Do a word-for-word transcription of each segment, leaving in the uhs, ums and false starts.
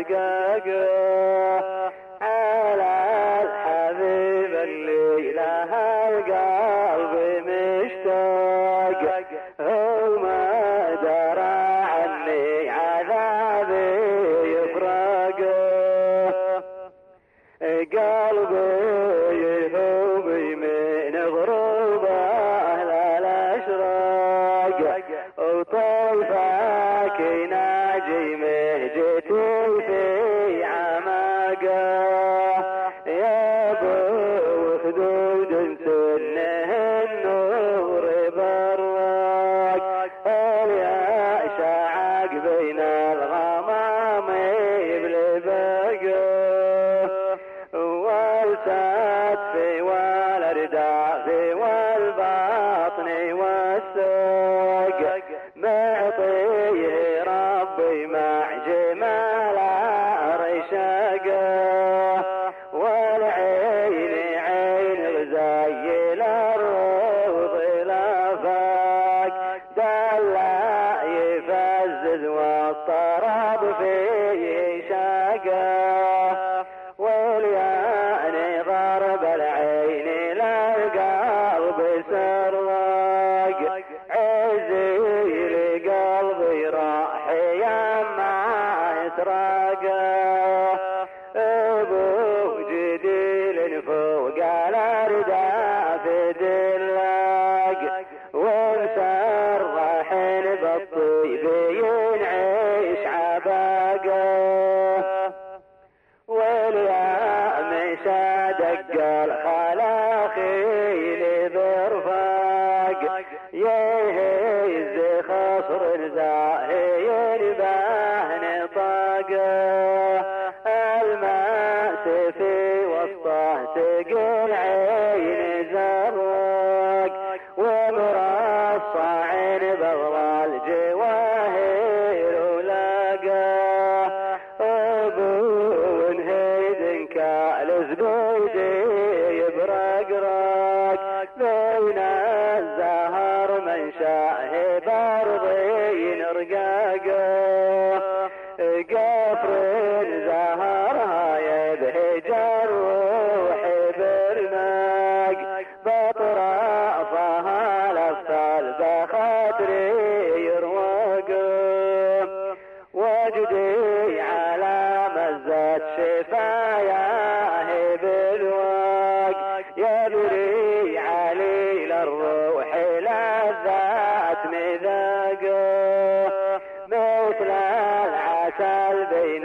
دقاقه على الحبيب اللي لها القلب مشتاق وما درى عني عذابي يفرقه قلبي يهوبي من غروبه للاشراق وطيفك يناجي مهجتي في عماقه يا ابو خدود سنه النور براق اليا شعق بين الغمام بلبقه والسات في والرداء في والباطن والسوق معطيه ربي مع جمال رشاقه والعين عين غزايل الروض لافاق دلع يفزز والطرب فيه شاقه والياني ضرب العين للقلب سراق عزي لقلبي راح يما يسرقه ابو جديل فوق الارض في دلاق ومسرح بالطيب ينعيش عباقه واليا مشى دق الخلاخيل برفاق يهز خصر زاهي بهن طاقه الماس في وسطه تقل عين زرق ومرصع بغلى الجواهر ولاقه ابو نهيد كالزبيدي يبرقرق بين الزهر من شاه برضين رقاقه قفر زهرها يبهج الروح برناق بطرافها لفتال بخاطري يروقه وجدي على مزة شفاياه بالواق يبري علي للروح لذات مذاقه مثل العسل بين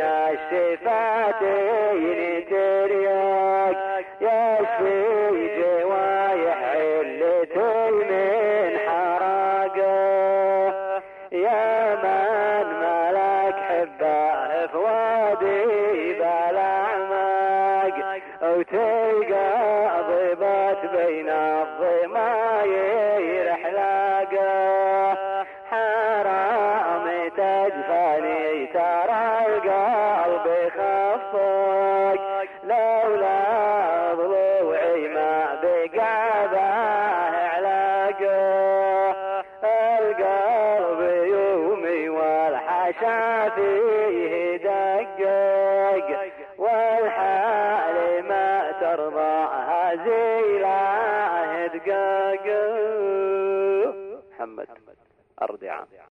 الشفاتين ترياق يشفي جوايح علتي من حراقه يا من ملك حبه في وادي بالاعماق وتلقى ضبات بين الضماير حلاقه حرام تجفني ترى القلب خفق لولا ضلوعي ما بقى به علاقه القلب يومي والحشا فيه دقق والحال ما ترضاها زيله دقاق. محمد أرضي عام.